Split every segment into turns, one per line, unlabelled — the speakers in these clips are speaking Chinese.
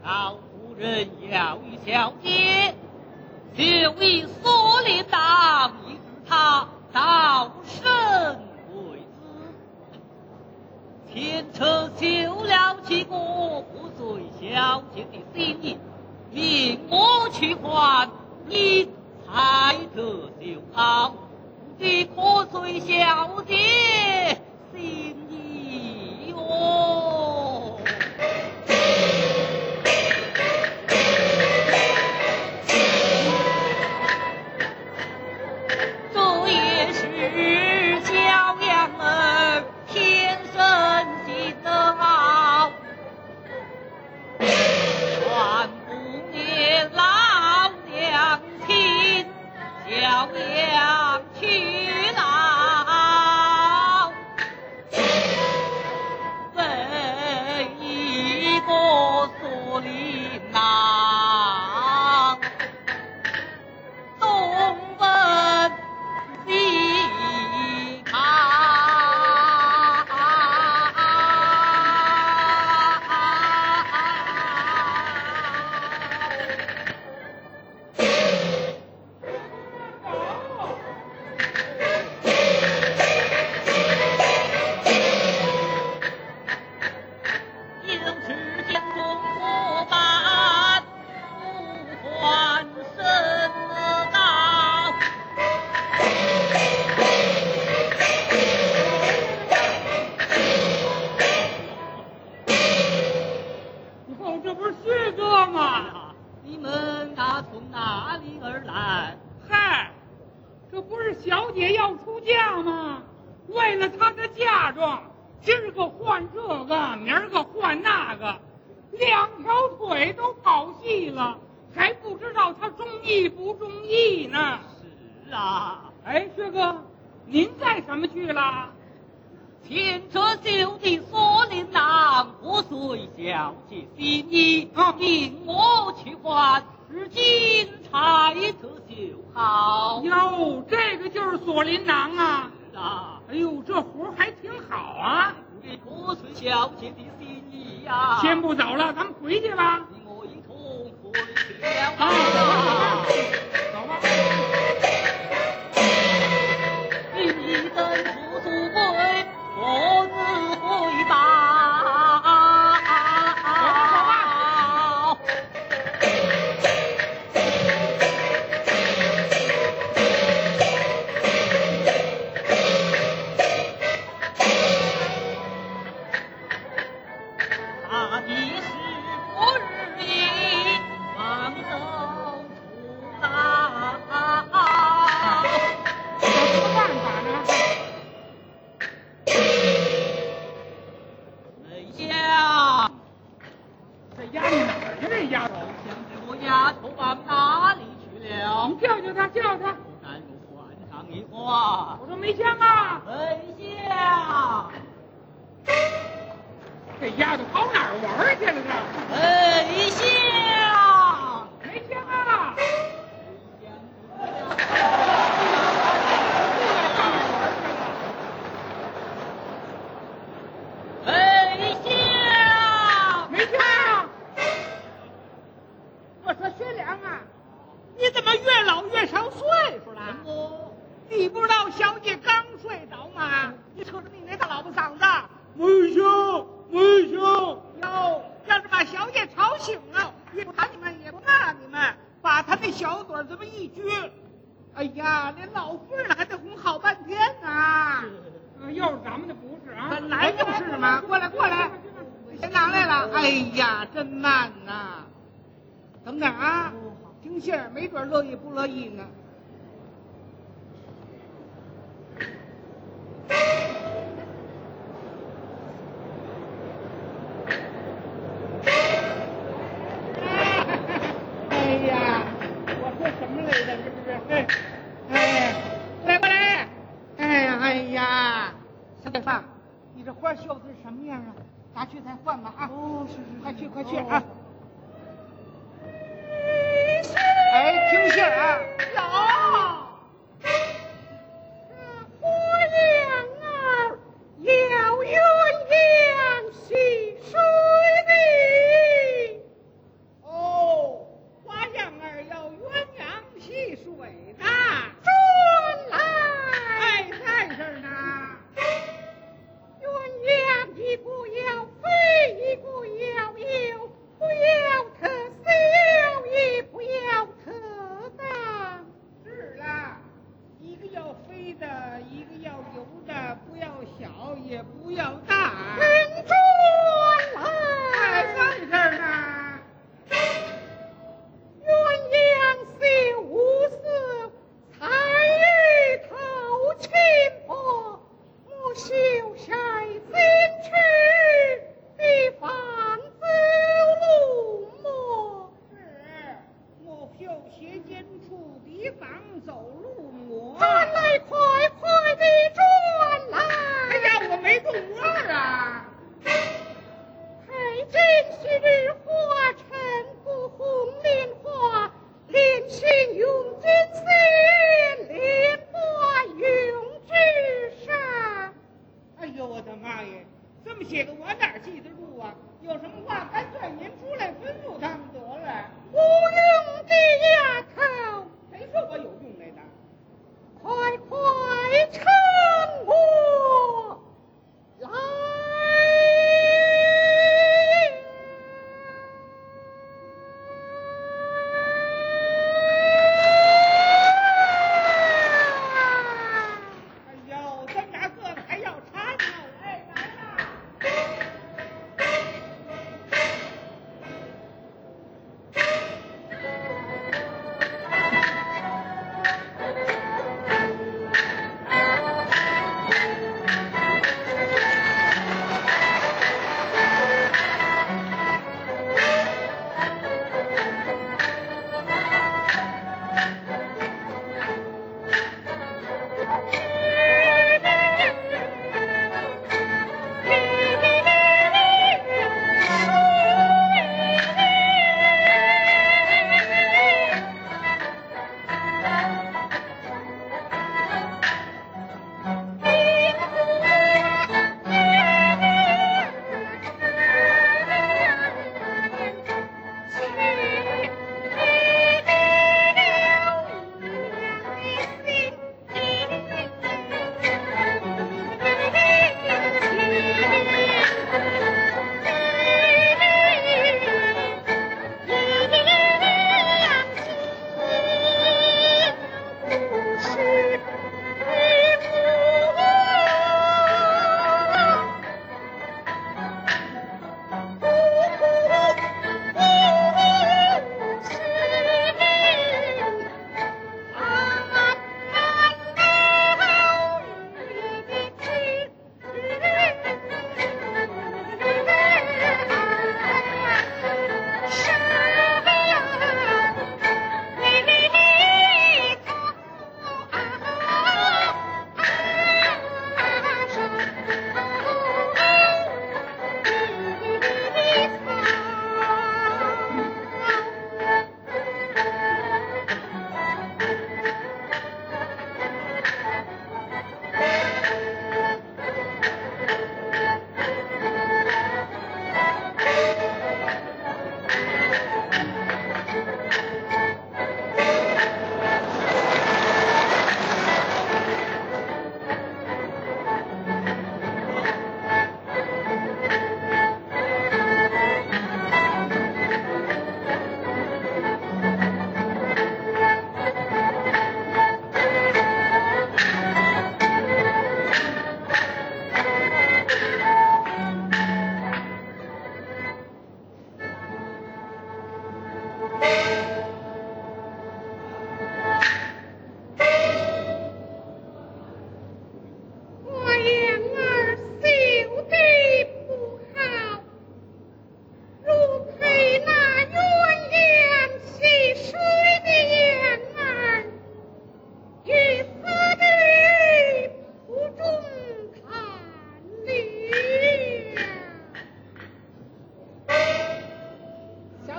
老夫人要与小姐，就以所领党一致他到生为子。前程休了其国不遂小姐的心意，命我去还，你才得就好。你可随小姐心意哟。这也是小羊儿天生性的好，传不念老娘亲，小羊去老，为一个锁麟囊，东奔西跑。
先不走了，咱们回去吧。
你我一同回去了。
走吧。
一等出宿归，我自回吧。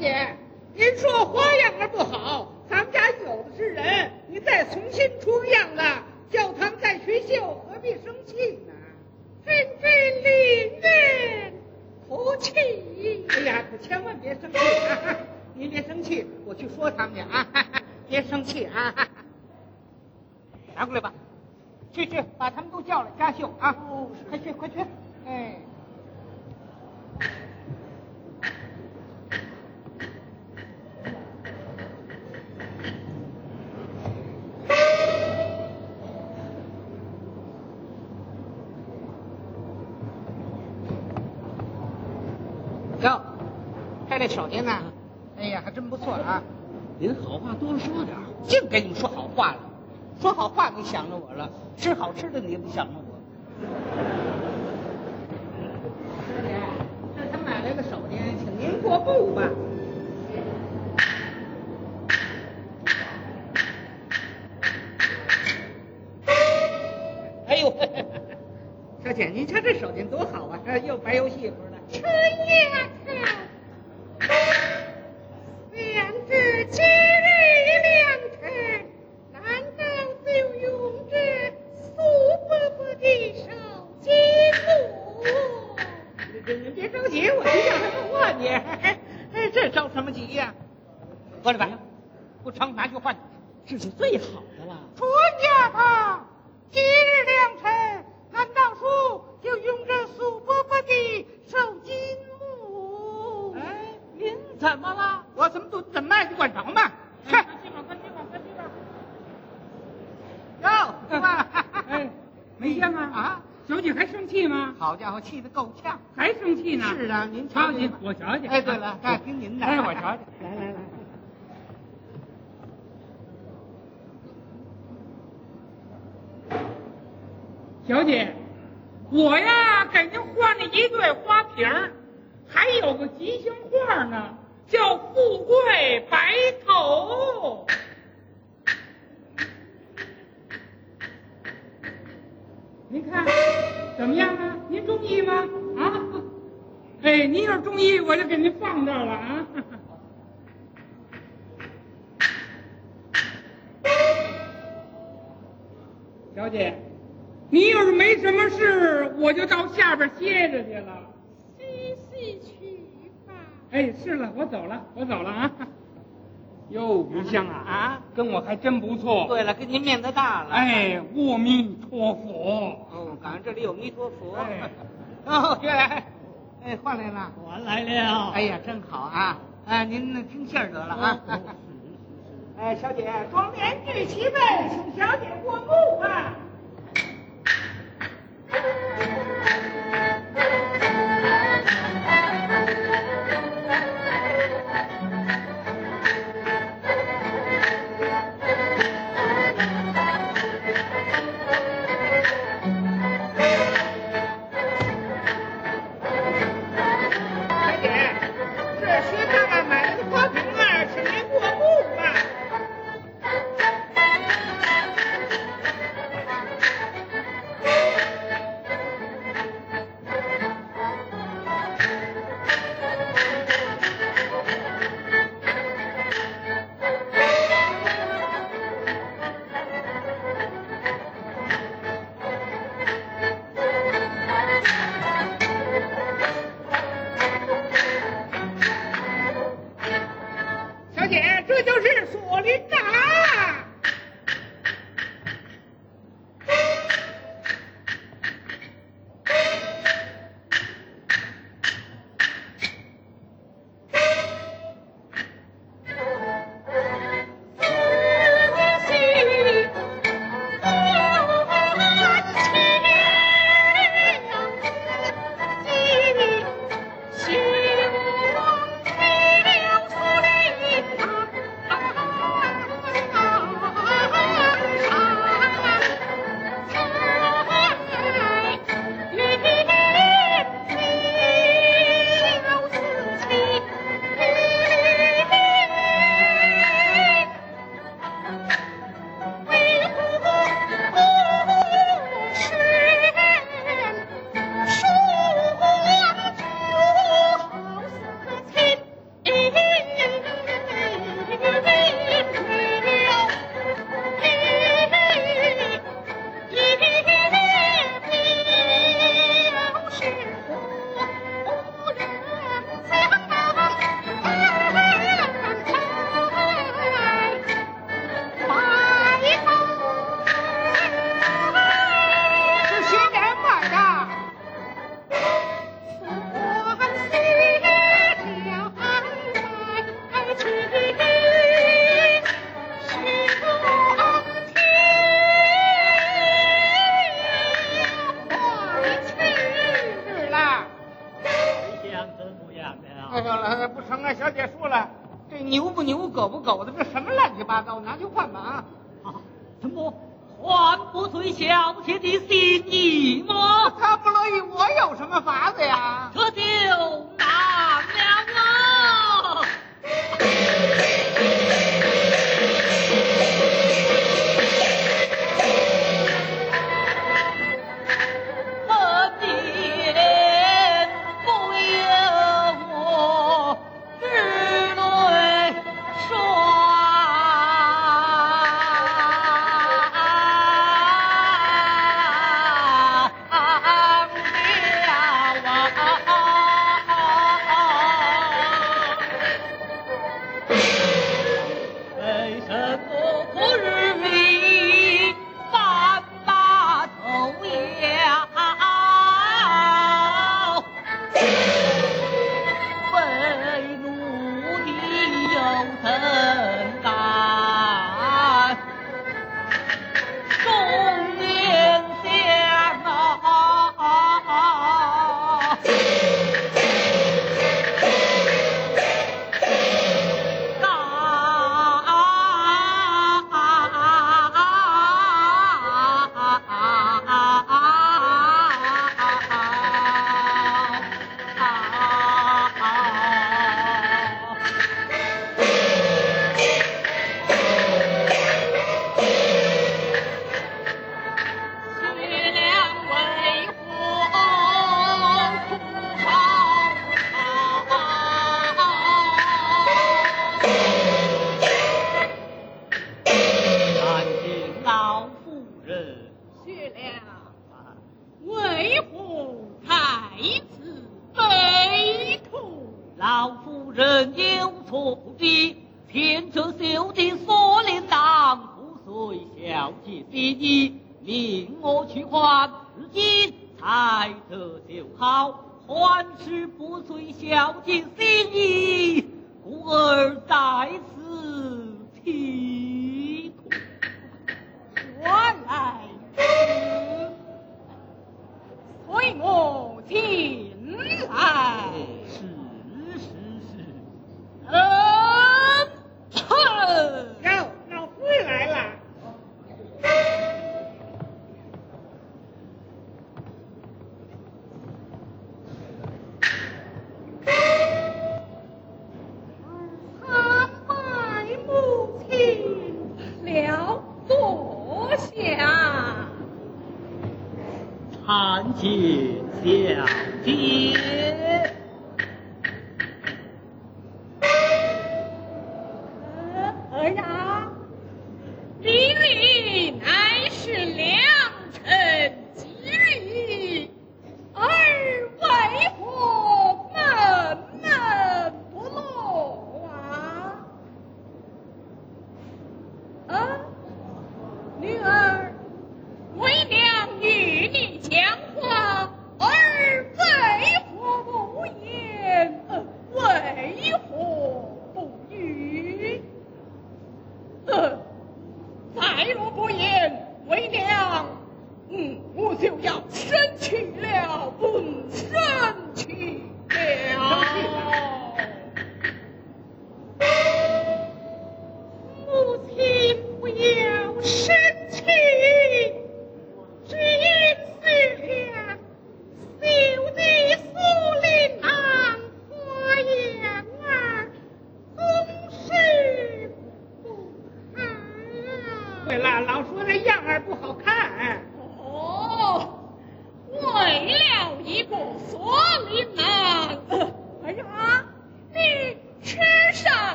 姐，您说花样儿不好，咱们家有的是人，你再重新出个样子，叫他们再学秀，何必生气呢？真令人服气。哎呀，可千万别生气啊！您别生气，我去说他们去啊！别生气啊！拿过来吧，去把他们都叫来加秀啊！快去快去！哎。哟，看这手艺呢，哎呀，还真不错啊！
您好话多说点，
净给你们说好话了，说好话你想着我了，吃好吃的你也不想着我。师姐，这他买来个手巾，请您过目吧。哎呦，小姐，您瞧这手巾多好啊，又白又细乎的。
春丫头，两只今日良辰，难道就用这苏伯伯的手巾不？
你别着急，我就叫他们换你。哎，这着什么急呀？过来吧，不成拿去换，
这是最好的了。
春丫头，今日良辰，难道说就用这苏伯伯的手巾木？
哎，您怎么了？我怎么怎么你管着吗？
快去吧，快去吧，快去吧！
哟，是吧？
哎，没见吗？
啊，
小姐还生气吗？
好家伙，气得够呛。
还生气呢？
是啊，您
瞧瞧，
瞧瞧。
我瞧瞧。
哎，对了，该听您的。
哎，我瞧瞧。
来来来。
小姐，我呀给您换了一对花瓶儿，还有个吉祥话呢，叫富贵白头。您看怎么样啊？您中意吗？啊？哎，您要是中意，我就给您放这儿了啊。小姐，你要是没什么事，我就到下边歇着去了。
细细去吧。
哎，是了，我走了啊。哟，余香啊，跟我还真不错。
对了，跟您面子大了。
哎，阿弥陀佛。
哦，赶上这里有弥陀佛。
哎，
哦，原来，哎，换来了。
还来了。
哎呀，真好啊！哎，您听信儿得了啊。哎，小姐，装帘具齐备，请小姐过目吧。这就是锁麟呐！ 服了，这牛不牛，狗不狗的，这什么乱七八糟，拿去换吧啊！
怎么换不随小姐的心意吗？
他不乐意，我有什么法子呀？
这就难了啊！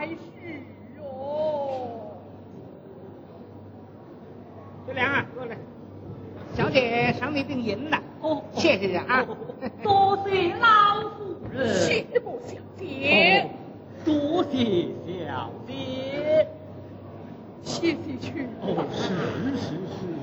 才是哦。
秋良啊，过来，小姐赏你锭银了。
哦，
谢谢啊。
多谢老夫人。
谢过小姐。
多谢小姐。
谢谢去。
哦，是。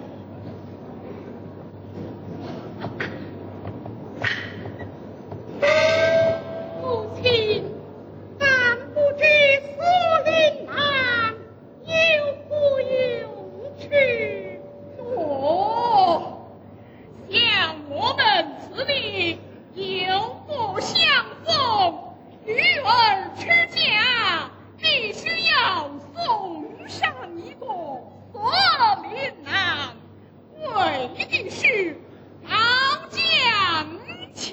母亲，但不知苏林郎有何有去？
哦，像我们此地有福相逢，女儿出嫁，必须要送上一个锁麟囊，为的是保将其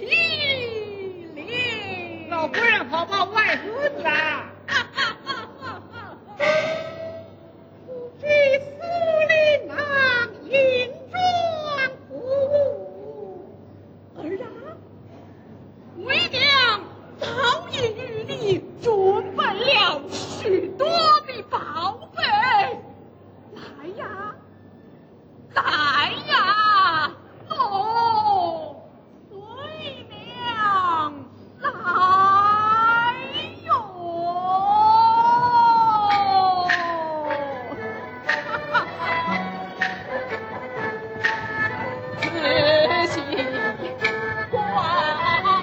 灵。
老夫人好报外孙啦！
不知苏林郎银装服务？
儿啊，为娘早已与你准备了许多的宝贝，来呀，来呀，哦，随娘来哟。仔细观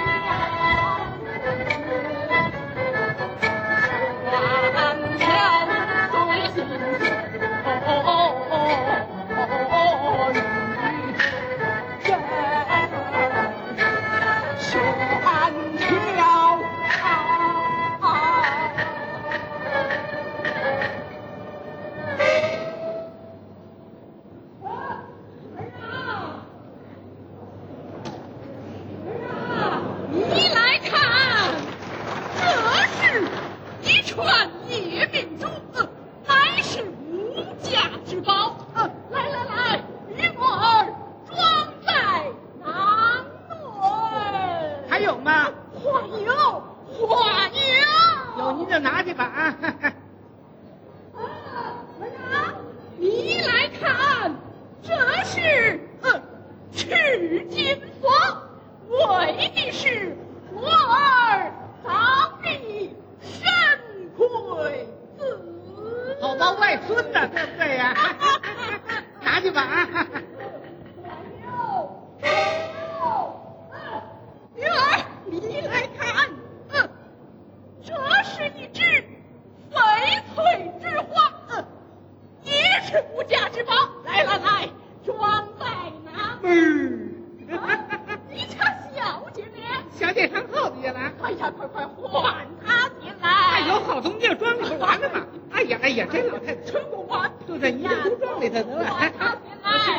瞧，随心你来看，这是一串夜明珠，乃是无价之宝。来，与我儿装在囊内。
还有吗？
还有。
有您就拿去吧啊！
你来看，这是赤金锁，为的是我儿早已身贵子。
好报外孙呢，对不对呀？拿去吧啊！
女儿，你来看，这是一只翡翠之花，也是无价之宝。来，装在囊。你瞧小姐呢？
小姐上后头去了。
哎呀，快换她进来！
哎，有好东西装里头完了嘛？哎呀，这老太太
吃不完，
就在一个都装里头得了。
换她进来。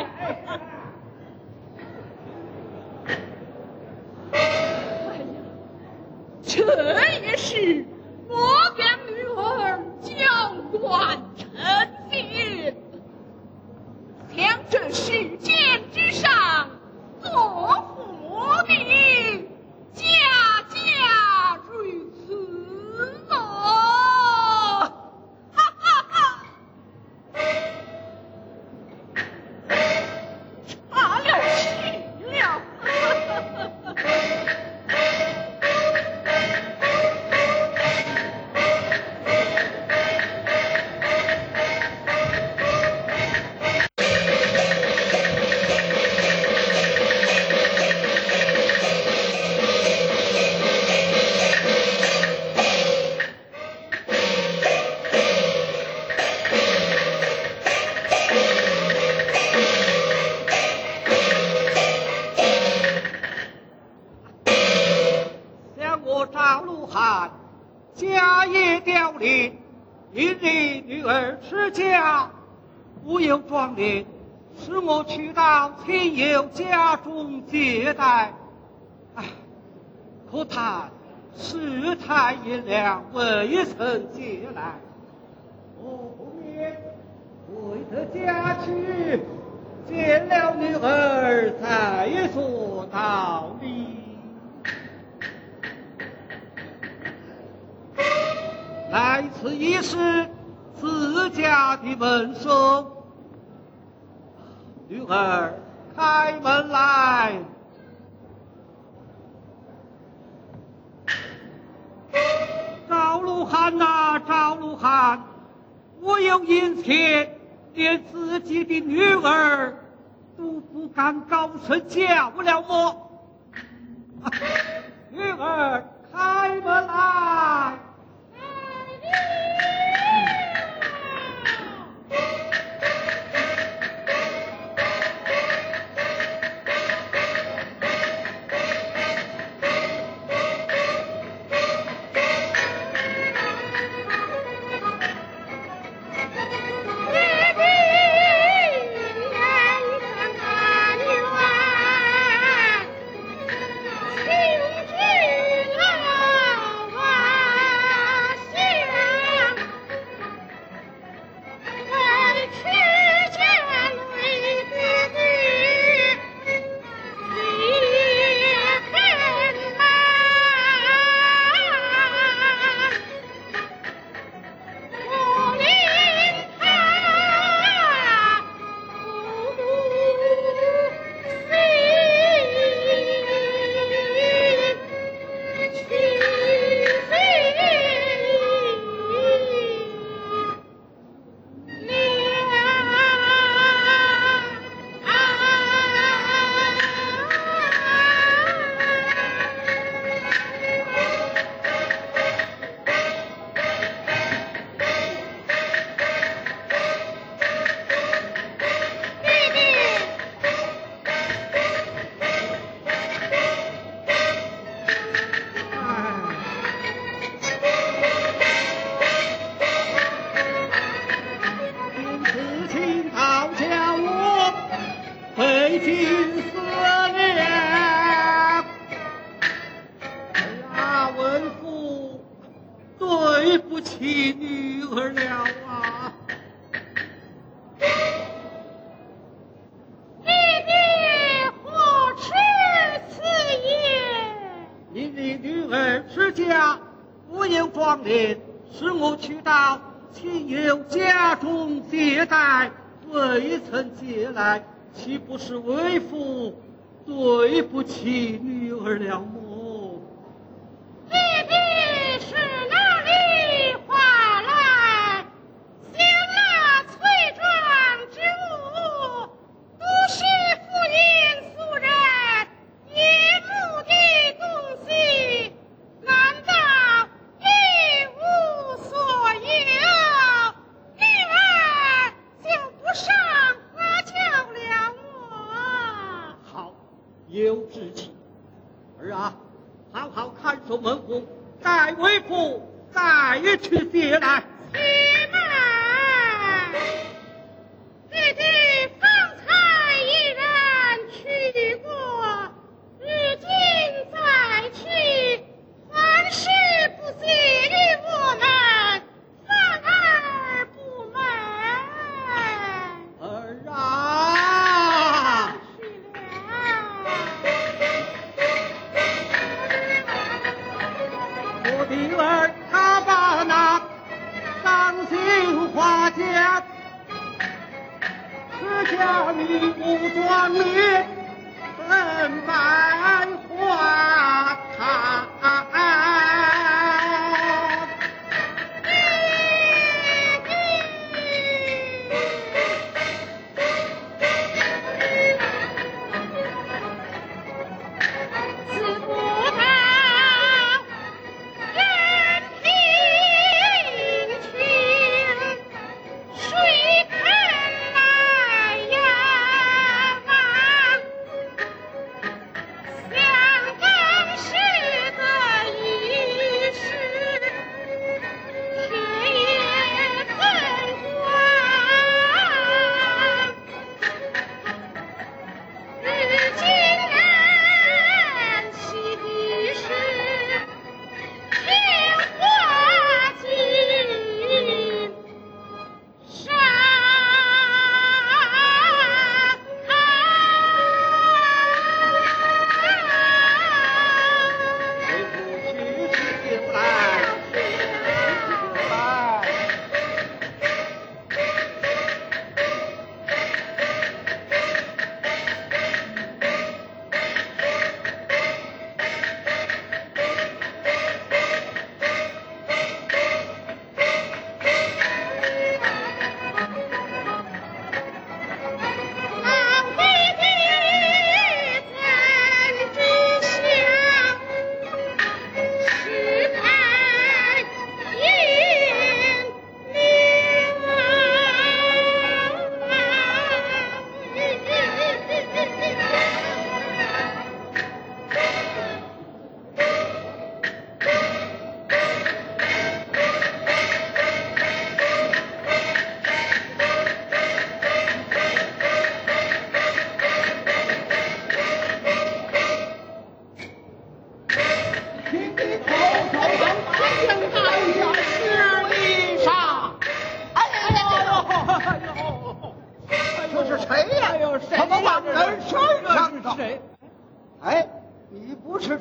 这也是我家女儿娇惯成性，想这世间之上做父母的，家如此哦。差了去了。
家业凋零，因你女儿持家，无有壮烈，使我去到亲友家中接待。唉，可叹世态炎凉，未曾接来。我后面回得家去，见了女儿再说道理。 来此一试自家的门生。女儿，开门来。赵鲁汉呐，赵鲁汉，我有银钱，连自己的女儿都不敢高声叫了么？女儿，开门来。是我去到亲友家中接待，未曾接来，岂不是为父对不起女儿了么？
弟弟是哪里话来？想那翠庄之物，不是妇人俗人眼目的东西，难道一无所有？女儿就不上花轿了么？
好，有志气。儿啊，好好看守门户，待为父再去接来。
且慢，弟弟方才一人去过，如今再去，还是不介于我们，反而不美。
儿啊，我的儿他把那伤心花家持家女武装烈，本白花堂。
自古道人贫穷，谁肯来仰望？想到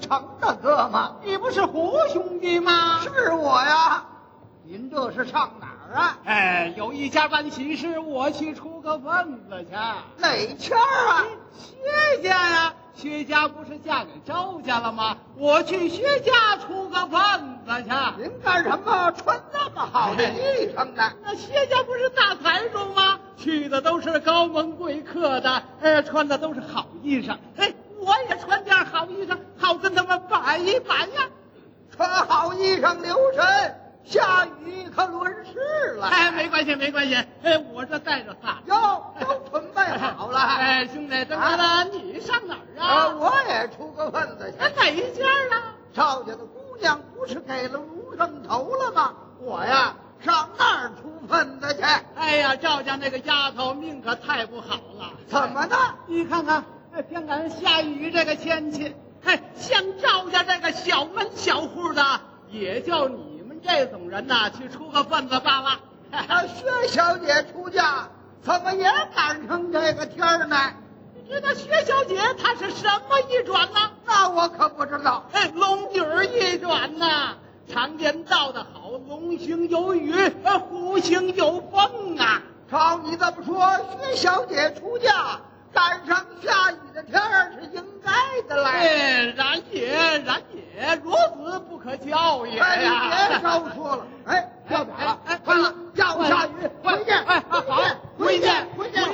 程大哥吗？
你不是胡兄弟吗？
是我呀。您这是上哪儿啊？
哎，有一家办喜事，我去出个份子去。
哪家啊？
薛家呀，薛家不是嫁给周家了吗？我去薛家出个份子去。
您干什么穿那么好的衣裳呢？
那薛家不是大财主吗？去的都是高门贵客的，穿的都是好衣裳。哎，我也穿件好衣裳，好跟他们摆一摆呀。
穿好衣裳留神，下雨可轮事了。
哎，没关系，没关系。我这带着伞。
哟，都准备好了。
哎，兄弟，这个你上哪儿啊？
我也出个份子去。
哪一家啊？
赵家的姑娘不是给了卢上头了吗？我呀，上那儿出份子去。
哎呀，赵家那个丫头命可太不好了。
怎么的？
你看看，偏赶下雨这个天气，像赵家这个小门小户的，也就你们这种人呐，去出个份子罢了。
薛小姐出嫁，怎么也赶上这个天儿呢？
你知道薛小姐她是什么一转呢？
那我可不知道。
龙女儿一转呐。常言道得好，龙行有雨，虎行有风啊。
照你这么说，薛小姐出嫁赶上下雨的天儿是应该的嘞。
然也，如此不可教也呀。
你别少说了。要点了，快了，要下雨，回见。
好，回见，回见。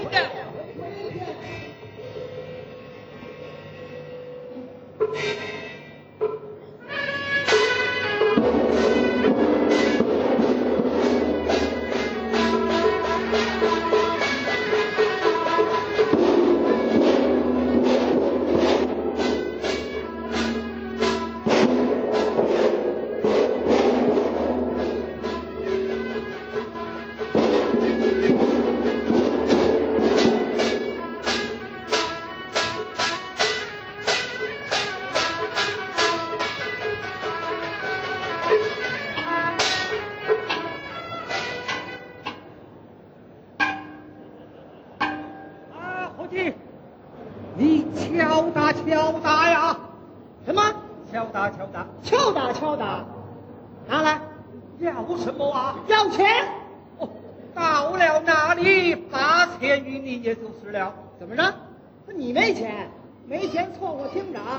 你敲打呀！
什么？
敲打！
敲打！拿来！
要什么啊？
要钱！
到了那里把钱与你也就是了。
怎么着？你没钱？没钱凑合听着啊！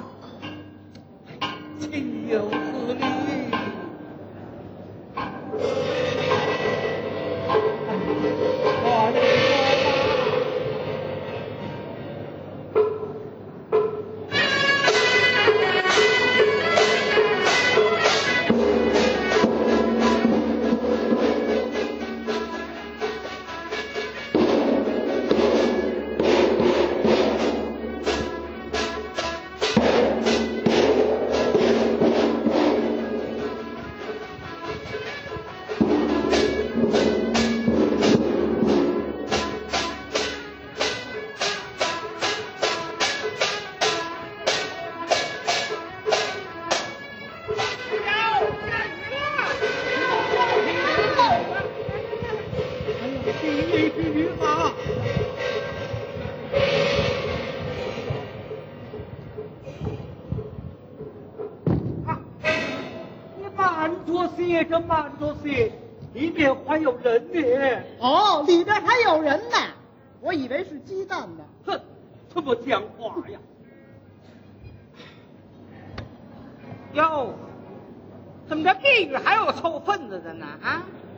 岂有此理！慢着些，里面还有人呢。
哦，里边还有人呢，我以为是鸡蛋呢。
哼，怎么讲话呀？哟，怎么这地狱还有凑份子的呢？啊，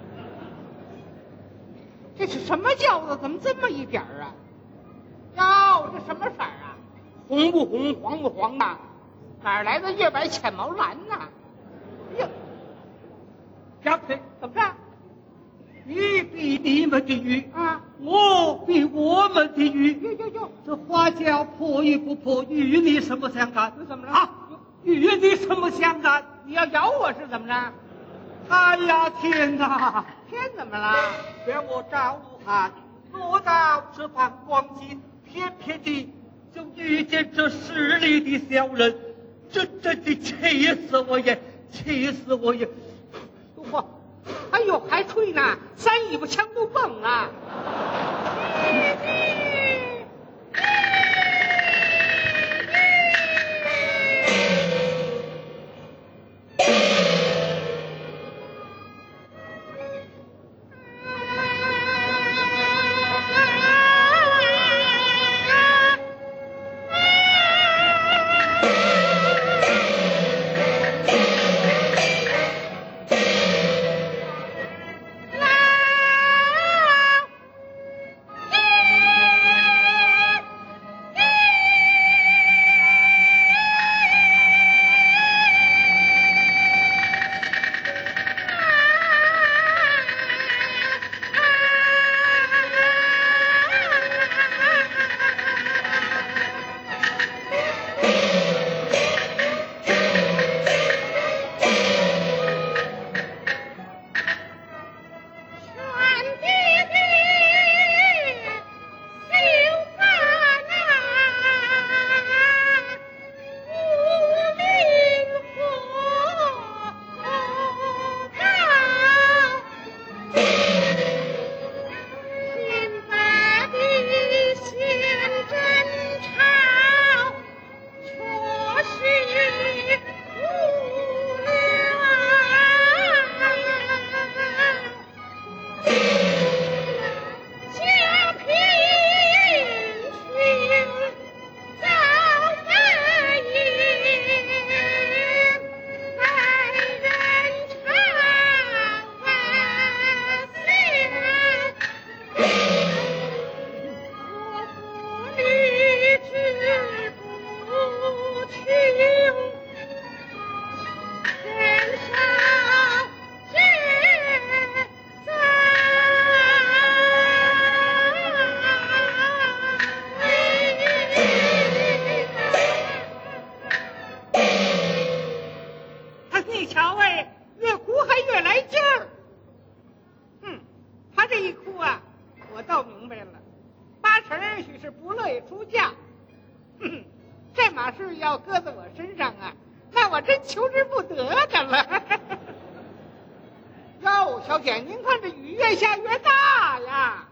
这是什么轿子？怎么这么一点儿啊？哟，这什么色儿啊？红不红，黄不黄的？哪来的月白浅毛蓝呢？哟。小腿怎么着？你比你们的鱼啊，我比我们的鱼。哟，这花叫破与不破，与你什么相干？怎么了？啊，与你什么相干？你要咬我是怎么着？哎呀天哪！天怎么了？让我赵武汉落到这番光景，偏偏的就遇见这势利的小人，真的气死我也！气死我也！哎呦，还吹呢，三尾巴枪都蹦了。
他这一哭啊，我倒明白了，八成许是不乐意出嫁。这码事要搁在我身上啊，那我真求之不得的了。哟，小姐，您看这雨越下越大呀。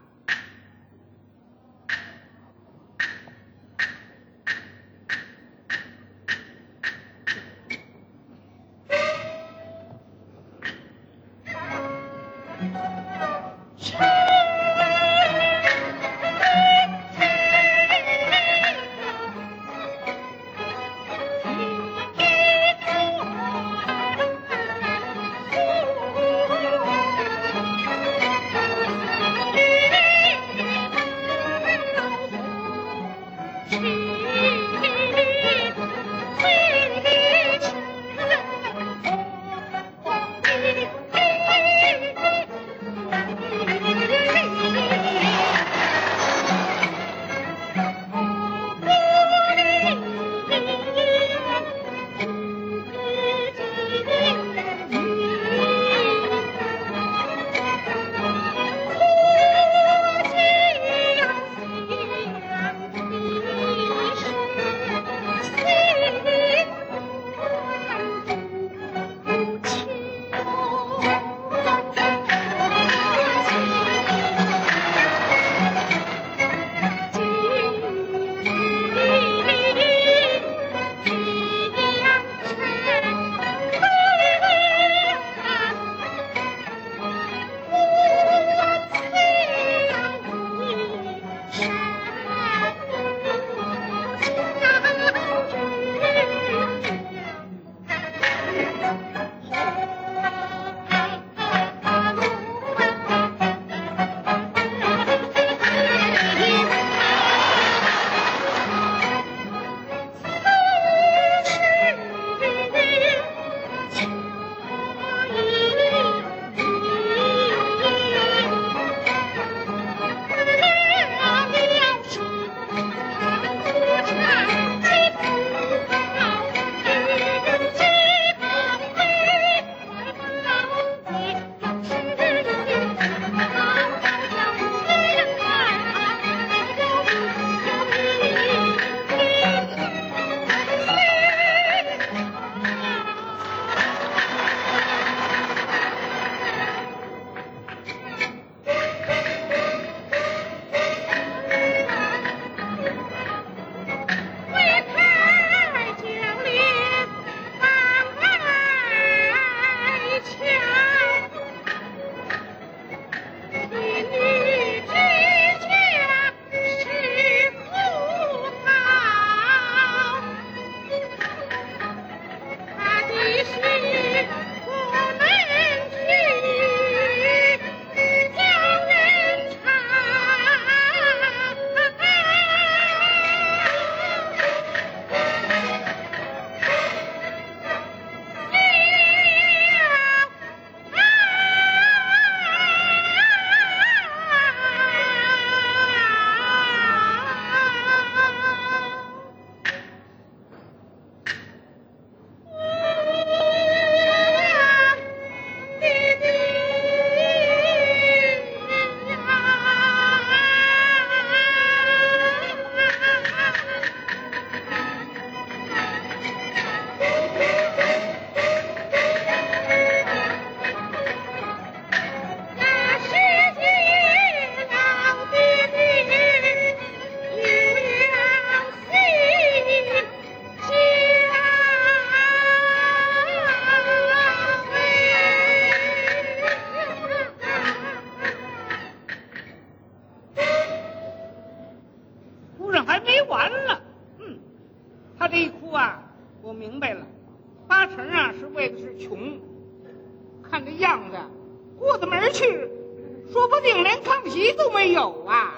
看这样子，过得门去，说不定连炕席都没有啊！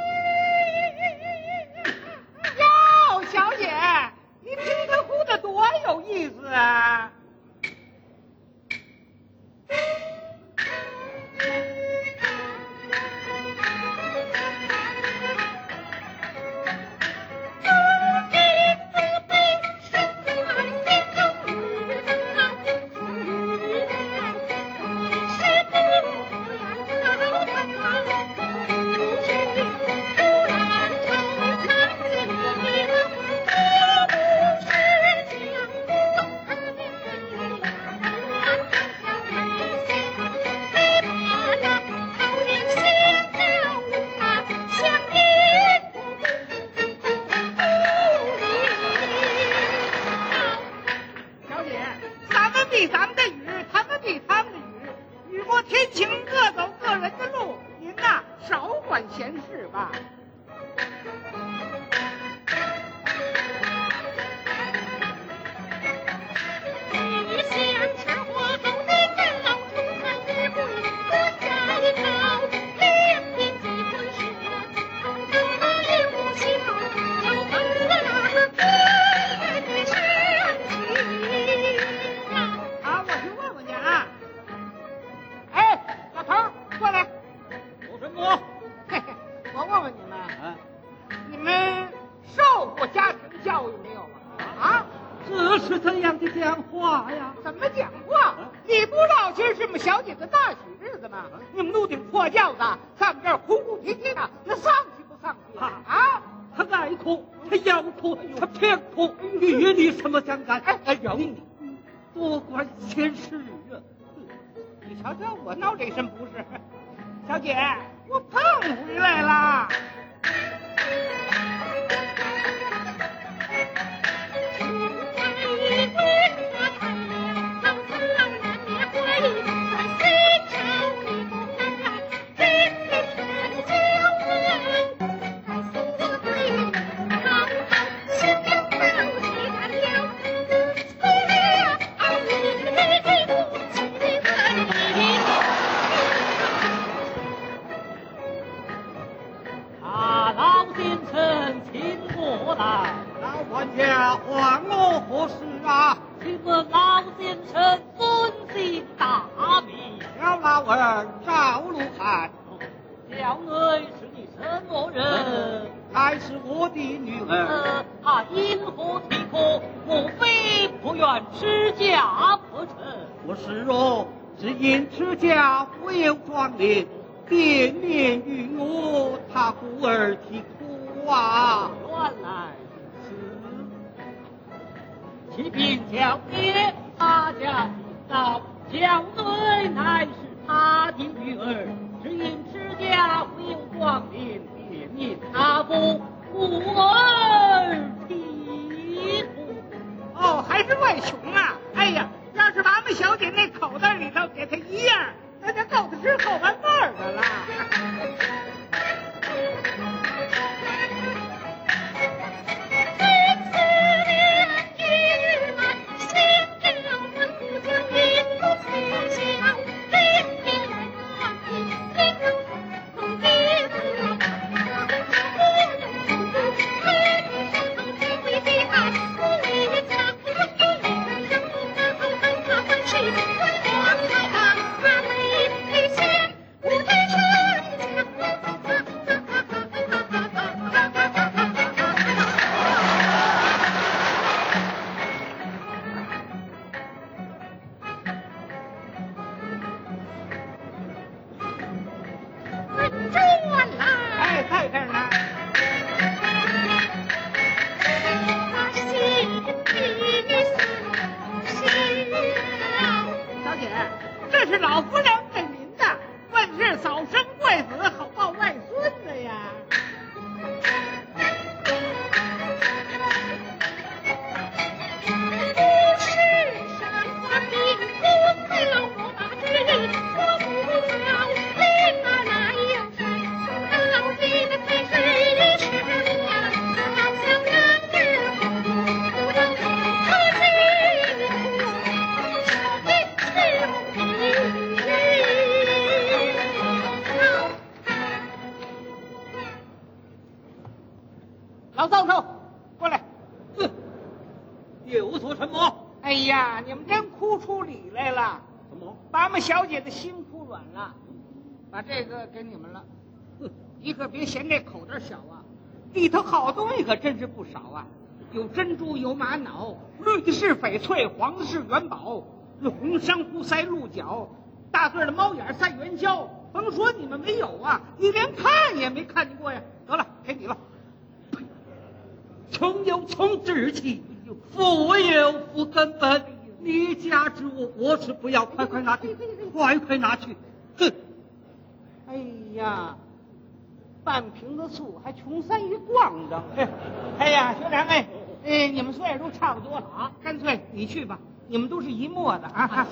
哟，小姐，你听他哭得多有意思啊！
话呀？
怎么讲话？你不知道今儿是我们小姐的大喜日子吗？你们怒顶破轿子，在我们这儿哭哭啼啼的，那丧气不丧气啊？
他爱哭，他要哭，他偏哭，与你什么相干？要你多管闲事啊！
你瞧瞧我闹这身不是？小姐，我胖回来了。
老先生，请过来。
老管家唤我何事啊？
请问老先生尊姓大名？
小老儿赵鲁汉。
小女是你什么人？
乃是我的女儿。
她因何啼哭？莫非不愿持家不成？
不是哦，只因持家富有壮烈，连年于我，他故而啼哭啊。
原来是，启禀小姐，他家到小女乃是他的女儿，只因持家富有壮烈，连年他故而啼哭。
哦，还是外穷啊！哎呀，要是把俺们小姐那口袋里头给她一样，那就够她吃后半辈儿的了。这是老夫人给您的，问是早生贵子，好报外孙子呀。老糟寿，过来。
又做什么？
哎呀，你们真哭出理来了。
怎么？
把俺们小姐的心哭软了。把这个给你们了。你可别嫌这口袋小啊，里头好东西可真是不少啊。有珍珠，有玛瑙，绿的是翡翠，黄的是元宝，红珊瑚塞鹿角，大个的猫眼赛元宵。甭说你们没有啊，你连看也没看见过呀。得了，给你了。
穷有穷志气，富有富根本。你家之物，我是不要，快快拿去，快快拿去！哼！
哎呀，半瓶子醋还穷三一咣当。哎呀，学长哎，你们岁数都差不多了啊，干脆你去吧，你们都是一墨的啊。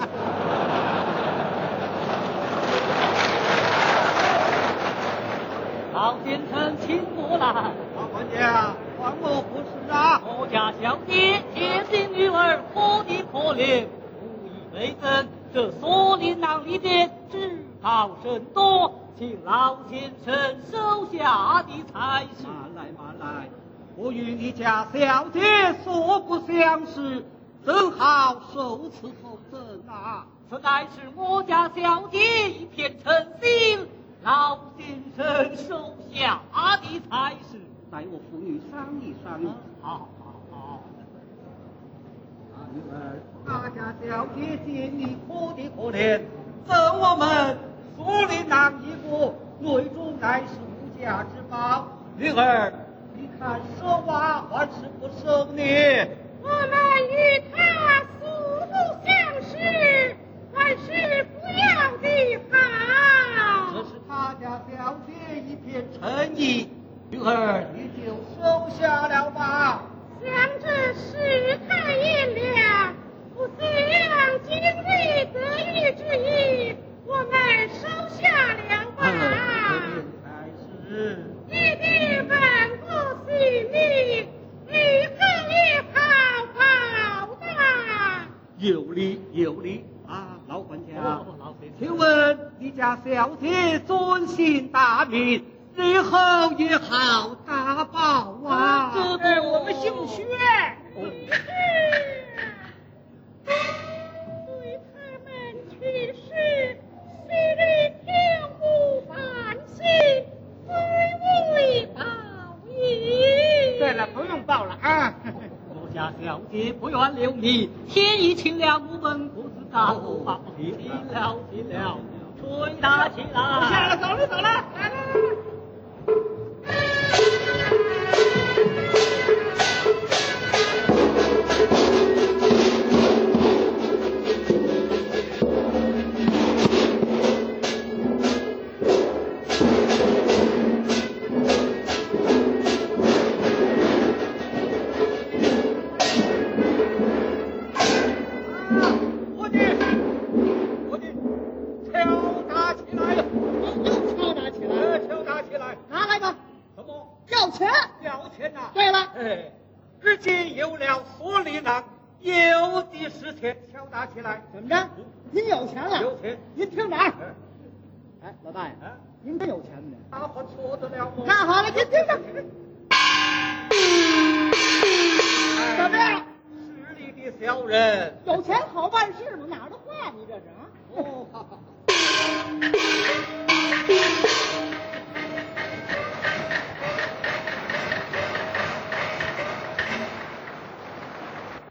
老先生，请过来。
老管家，还我何事啊？
我家小姐接近女儿，可的可怜，无以为真。这锁麟囊里边知道甚多，请老先生收下的才是。
慢来慢来，我与你家小姐素不相识，怎好受此后赠啊？
此乃是我家小姐一片诚心，老先生收下的才是。
待我父女商议商议。
好好好。
女儿，大家家小姐见你可的可怜，赠我们苏林郎一个，内中乃是无价之宝。女儿，你看舍娃还是不舍呢？
我们与他素不相识，还是不要的好。
这是他家小姐一片诚意，女儿你就收下了吧。
想着世态炎凉，不想今日得遇之意，我们收下了吧。
才是。
你的本不惜命，以后也好好的。
有理啊，老管家。
老先生，
请问你家小姐尊姓大名？日后也好打报啊。
我们姓薛。
对他们去世，昔日天无繁星，虽未报应。
对了，不用报了啊。
我家小姐不愿留你，天意晴了，我们不知道报应了，吹打起来。
下了，走了，来了。
如今有了苏林郎，有的是钱，敲打起来。
怎么着？您有钱了？
有钱。
您听哪儿？哎，老大爷，您真有钱呢。
那还错得了吗？
那好了，您听着。怎么样？
势利的小人。
有钱好办事吗？哪儿的话？你这是啊？
哦，好好好。